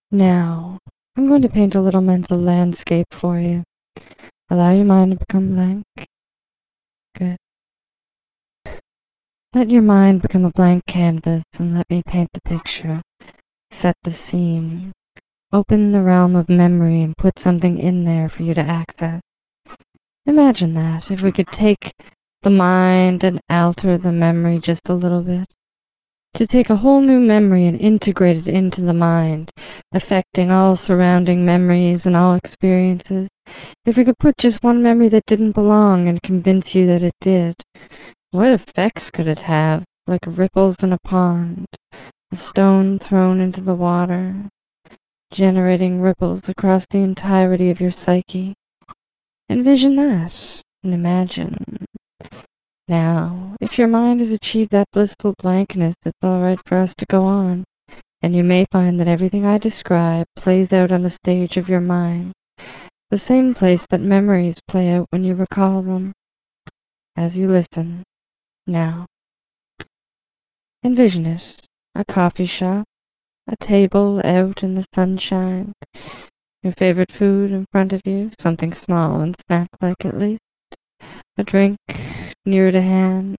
Now, I'm going to paint a little mental landscape for you. Allow your mind to become blank. Good. Let your mind become a blank canvas and let me paint the picture. Set the scene. Open the realm of memory and put something in there for you to access. Imagine that, if we could take the mind and alter the memory just a little bit. To take a whole new memory and integrate it into the mind, affecting all surrounding memories and all experiences. If we could put just one memory that didn't belong and convince you that it did, what effects could it have? Like ripples in a pond, a stone thrown into the water, generating ripples across the entirety of your psyche. Envision that, and imagine. Now, if your mind has achieved that blissful blankness, it's all right for us to go on, and you may find that everything I describe plays out on the stage of your mind, the same place that memories play out when you recall them. As you listen, now, envision it, a coffee shop, a table out in the sunshine, your favorite food in front of you, something small and snack-like at least, a drink near to hand.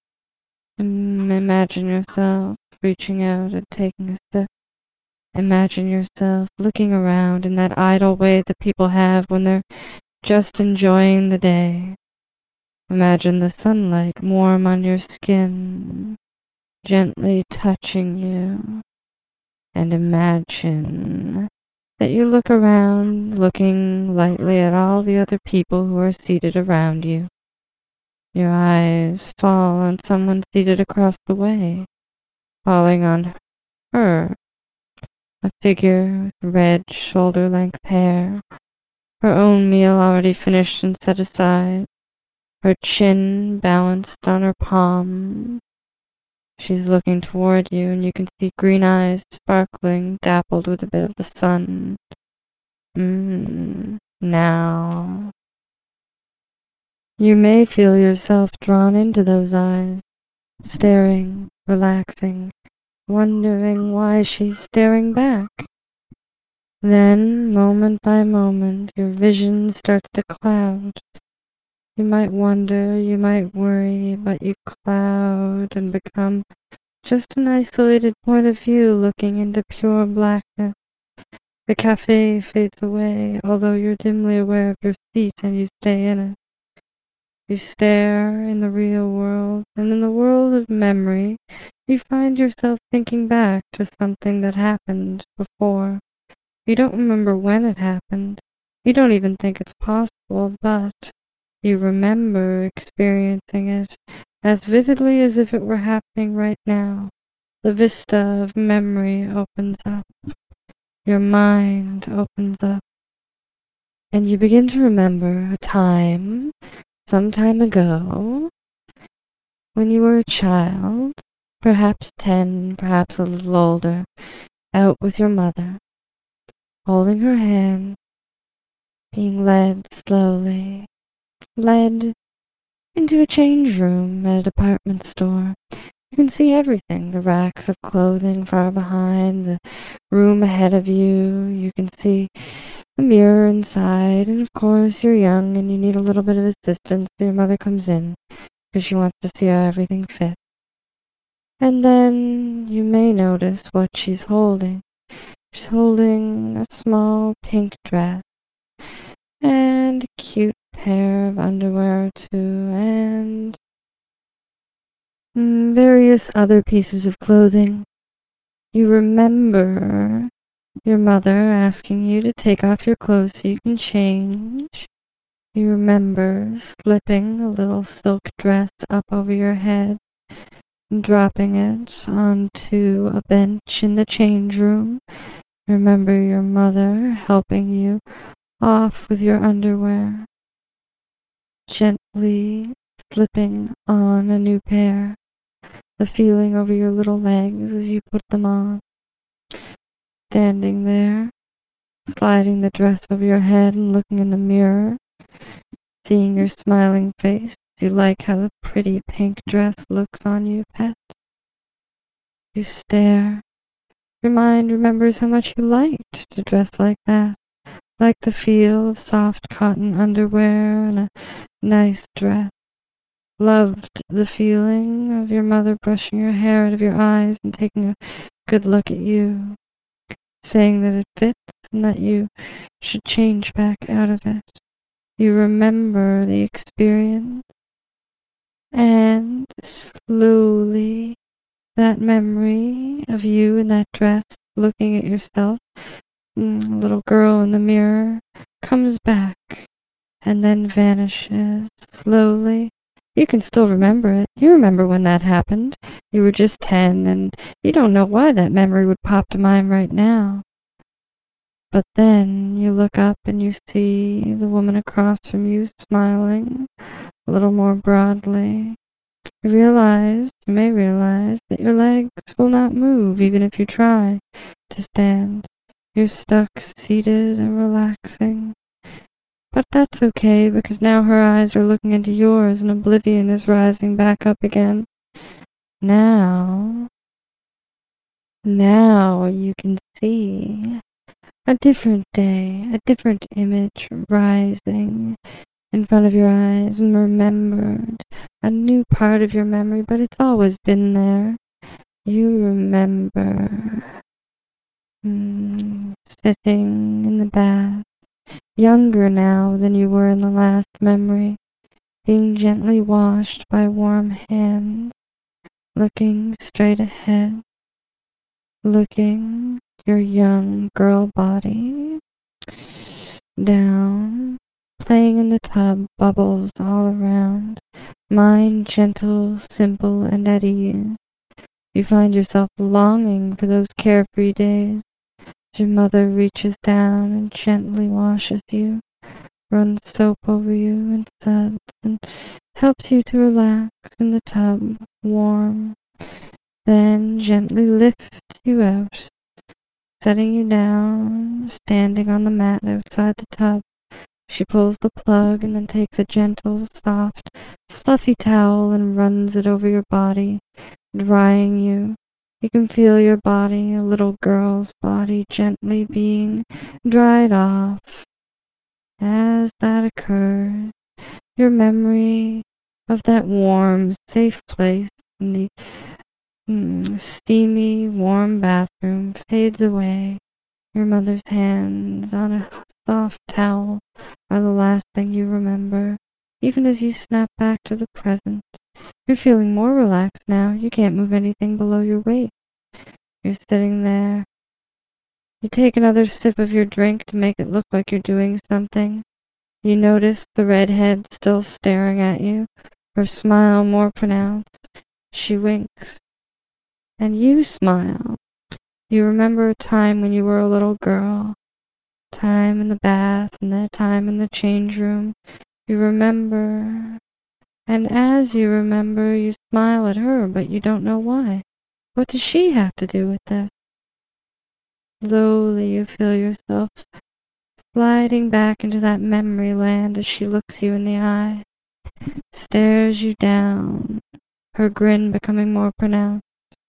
Imagine yourself reaching out and taking a sip. Imagine yourself looking around in that idle way that people have when they're just enjoying the day. Imagine the sunlight warm on your skin, gently touching you. And imagine that you look around, looking lightly at all the other people who are seated around you. Your eyes fall on someone seated across the way, falling on her, a figure with red shoulder-length hair, her own meal already finished and set aside, her chin balanced on her palm. She's looking toward you, and you can see green eyes sparkling, dappled with a bit of the sun. Now, you may feel yourself drawn into those eyes, staring, relaxing, wondering why she's staring back. Then, moment by moment, your vision starts to cloud. You might wonder, you might worry, but you cloud and become just an isolated point of view looking into pure blackness. The cafe fades away, although you're dimly aware of your seat and you stay in it. You stare in the real world, and in the world of memory, you find yourself thinking back to something that happened before. You don't remember when it happened. You don't even think it's possible, but you remember experiencing it as vividly as if it were happening right now. The vista of memory opens up. Your mind opens up. And you begin to remember a time, some time ago, when you were a child, perhaps 10, perhaps a little older, out with your mother, holding her hand, being led slowly, led into a change room at a department store. You can see everything, the racks of clothing far behind, the room ahead of you. You can see the mirror inside, and of course you're young and you need a little bit of assistance, so your mother comes in because she wants to see how everything fits. And then you may notice what she's holding. She's holding a small pink dress and a cute pair of underwear or two, and various other pieces of clothing. You remember your mother asking you to take off your clothes so you can change. You remember slipping a little silk dress up over your head and dropping it onto a bench in the change room. Remember your mother helping you off with your underwear, gently slipping on a new pair, the feeling over your little legs as you put them on, standing there, sliding the dress over your head and looking in the mirror, seeing your smiling face. You like how the pretty pink dress looks on you, pet? You stare Your mind remembers how much you liked to dress like that, like the feel of soft cotton underwear and a nice dress. Loved the feeling of your mother brushing your hair out of your eyes and taking a good look at you, saying that it fits and that you should change back out of it. You remember the experience, and slowly that memory of you in that dress, looking at yourself, little girl in the mirror, comes back and then vanishes slowly. You can still remember it. You remember when that happened. You were just 10, and you don't know why that memory would pop to mind right now. But then you look up and you see the woman across from you smiling a little more broadly. You may realize that your legs will not move even if you try to stand. You're stuck seated and relaxing. But that's okay, because now her eyes are looking into yours and oblivion is rising back up again. Now you can see a different day, a different image rising in front of your eyes, and remembered a new part of your memory, but it's always been there. You remember sitting in the bath, younger now than you were in the last memory, being gently washed by warm hands, looking straight ahead, looking your young girl body down, playing in the tub, bubbles all around, mind gentle, simple, and at ease. You find yourself longing for those carefree days. Your mother reaches down and gently washes you, runs soap over you and suds, and helps you to relax in the tub, warm, then gently lifts you out, setting you down, standing on the mat outside the tub. She pulls the plug and then takes a gentle, soft, fluffy towel and runs it over your body, drying you. You can feel your body, a little girl's body, gently being dried off. As that occurs, your memory of that warm, safe place in the steamy, warm bathroom fades away. Your mother's hands on a soft towel are the last thing you remember, even as you snap back to the present. You're feeling more relaxed now. You can't move anything below your waist. You're sitting there. You take another sip of your drink to make it look like you're doing something. You notice the redhead still staring at you, her smile more pronounced. She winks, and you smile. You remember a time when you were a little girl, time in the bath and that time in the change room. You remember, and as you remember, you smile at her, but you don't know why. What does she have to do with this? Slowly you feel yourself sliding back into that memory land as she looks you in the eye, stares you down, her grin becoming more pronounced.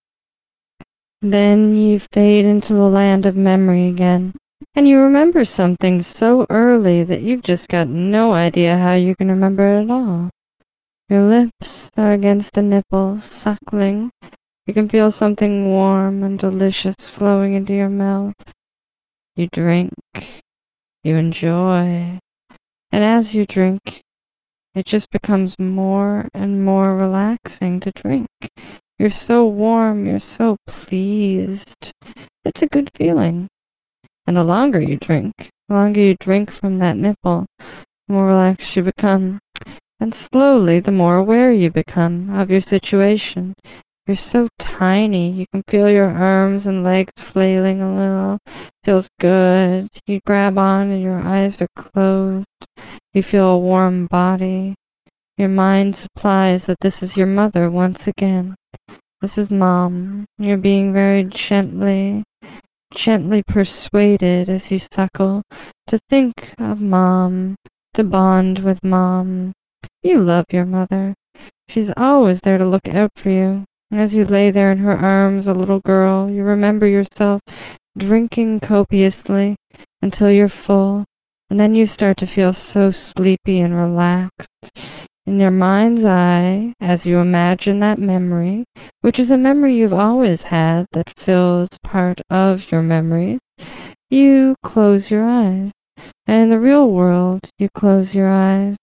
Then you fade into the land of memory again, and you remember something so early that you've just got no idea how you can remember it at all. Your lips are against a nipple, suckling. You can feel something warm and delicious flowing into your mouth. You drink. You enjoy. And as you drink, it just becomes more and more relaxing to drink. You're so warm. You're so pleased. It's a good feeling. And the longer you drink from that nipple, the more relaxed you become. And slowly, the more aware you become of your situation. You're so tiny, you can feel your arms and legs flailing a little. Feels good. You grab on and your eyes are closed. You feel a warm body. Your mind supplies that this is your mother once again. This is Mom. You're being very gently persuaded as you suckle to think of Mom, to bond with Mom. You love your mother. She's always there to look out for you. As you lay there in her arms, a little girl, you remember yourself drinking copiously until you're full, and then you start to feel so sleepy and relaxed. In your mind's eye, as you imagine that memory, which is a memory you've always had that fills part of your memories, you close your eyes. And in the real world, you close your eyes.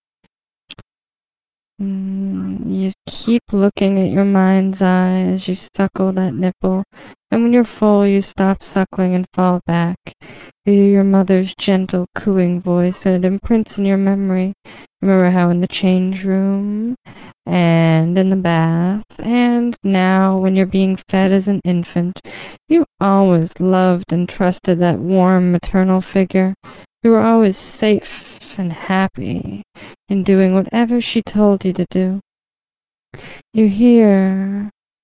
You keep looking at your mind's eye as you suckle that nipple, and when you're full, you stop suckling and fall back. You hear your mother's gentle cooing voice, and it imprints in your memory. Remember how in the change room, and in the bath, and now when you're being fed as an infant, you always loved and trusted that warm maternal figure. You were always safe and happy in doing whatever she told you to do. You hear,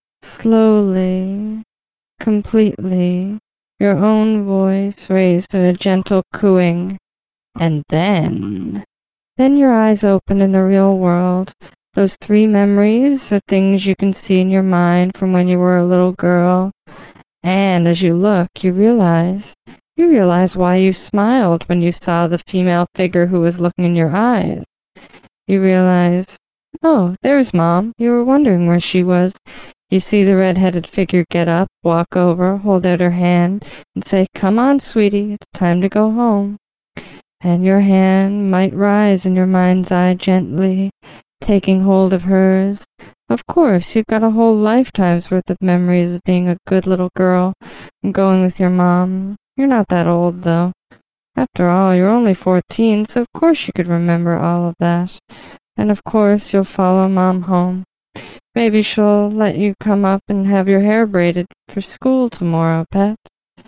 slowly, completely, your own voice raised in a gentle cooing, and then your eyes open in the real world. Those 3 memories are things you can see in your mind from when you were a little girl, and as you look, you realize why you smiled when you saw the female figure who was looking in your eyes. You realize, oh, there's Mom. You were wondering where she was. You see the red-headed figure get up, walk over, hold out her hand, and say, "Come on, sweetie, it's time to go home." And your hand might rise in your mind's eye gently, taking hold of hers. Of course, you've got a whole lifetime's worth of memories of being a good little girl and going with your mom. You're not that old, though. After all, you're only 14, so of course you could remember all of that. And of course you'll follow Mom home. Maybe she'll let you come up and have your hair braided for school tomorrow, pet.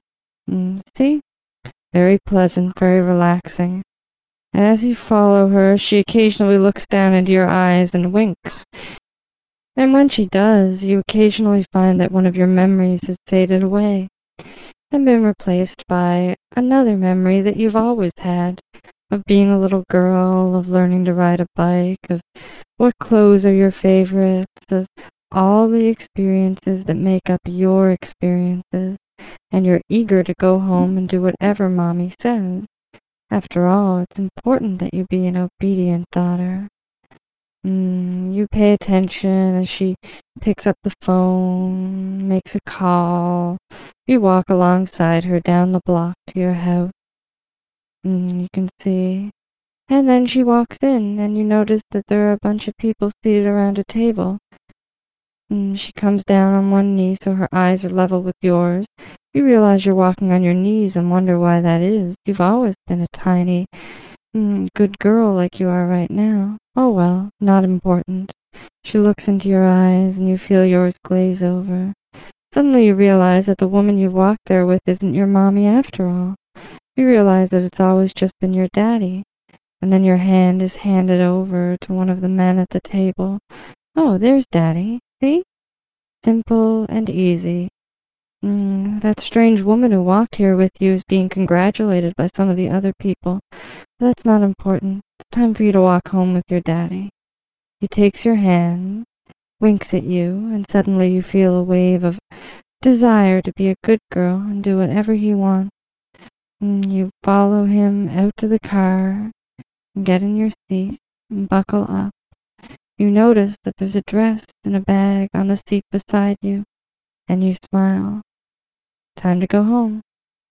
See? Very pleasant, very relaxing. And as you follow her, she occasionally looks down into your eyes and winks. And when she does, you occasionally find that one of your memories has faded away and been replaced by another memory that you've always had, of being a little girl, of learning to ride a bike, of what clothes are your favorites, of all the experiences that make up your experiences, and you're eager to go home and do whatever Mommy says. After all, it's important that you be an obedient daughter. You pay attention as she picks up the phone, makes a call. You walk alongside her down the block to your house. You can see. And then she walks in, and you notice that there are a bunch of people seated around a table. She comes down on one knee so her eyes are level with yours. You realize you're walking on your knees and wonder why that is. You've always been a tiny, good girl like you are right now. Oh well, not important. She looks into your eyes and you feel yours glaze over. Suddenly you realize that the woman you walked there with isn't your mommy after all. You realize that it's always just been your daddy. And then your hand is handed over to one of the men at the table. Oh, there's Daddy. See? Simple and easy. That strange woman who walked here with you is being congratulated by some of the other people. That's not important. It's time for you to walk home with your daddy. He takes your hand, winks at you, and suddenly you feel a wave of desire to be a good girl and do whatever he wants. You follow him out to the car, get in your seat, and buckle up. You notice that there's a dress and a bag on the seat beside you, and you smile. Time to go home.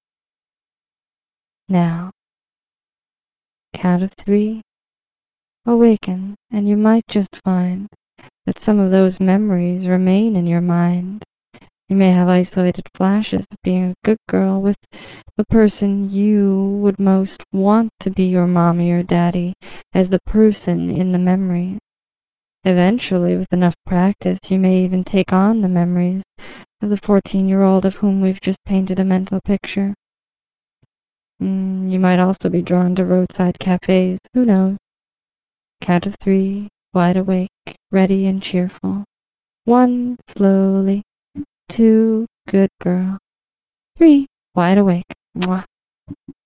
Now, count of 3, awaken, and you might just find that some of those memories remain in your mind. You may have isolated flashes of being a good girl with the person you would most want to be your mommy or daddy as the person in the memories. Eventually, with enough practice, you may even take on the memories of the 14-year-old of whom we've just painted a mental picture. You might also be drawn to roadside cafes. Who knows? Count of 3, wide awake, ready and cheerful. 1, slowly. 2, good girl. 3, wide awake. Mwah.